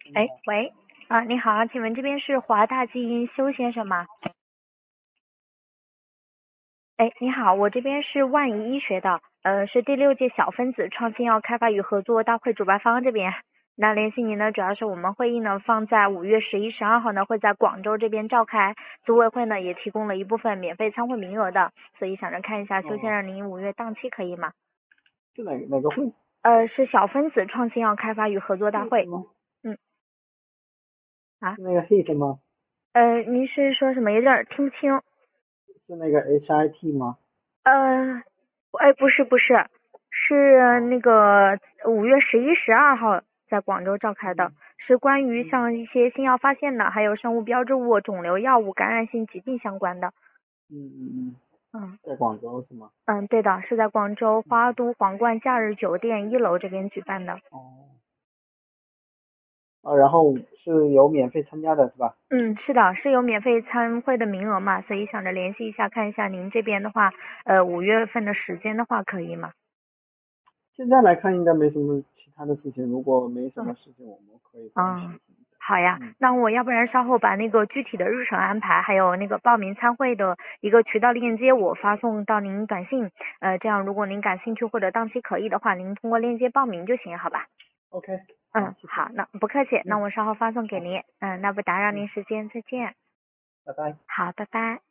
哎，喂，你好，请问这边是华大基因修先生吗？哎，你好，我这边是万怡医学的，是第6届小分子创新药开发与合作大会主办方这边。那联系您呢，主要是我们会议呢放在5月11、12号呢会在广州这边召开，组委会呢也提供了一部分免费参会名额的，所以想着看一下修先生您5月档期可以吗？ 是哪个会？ 是小分子创新药开发与合作大会。 是吗？ 嗯，啊， 是那个 HIT 吗？ 您是说什么？有点听不清。 是那个 HIT 吗？ 不是，是哦， 那个5月11、12号在广州召开的， 嗯是关于嗯像一些新药发现的，还有生物标志物、肿瘤药物、感染性疾病相关的。 嗯， 嗯在广州是吗？ 嗯，对的，是在广州花嗯都皇冠假日酒店1楼这边举办的。 哦然后是有免费参加的是吧？ 嗯，是的，是有免费参会的名额嘛，所以想着联系一下，看一下您这边的话，5月份的时间的话可以吗？ 现在来看应该没什么其他的事情，如果没什么嗯事情，我们可以暂时嗯。 停一下。 好呀， 嗯那我要不然稍后把那个具体的日程安排，还有那个报名参会的一个渠道链接，我发送到您短信。这样如果您感兴趣或者档期可以的话，您通过链接报名就行，好吧？ ，OK，好， 嗯， 谢谢。 好，那不客气，那嗯， 我稍后发送给好， 您。那不打扰嗯， 您时间，再见。 拜拜。 好，拜拜。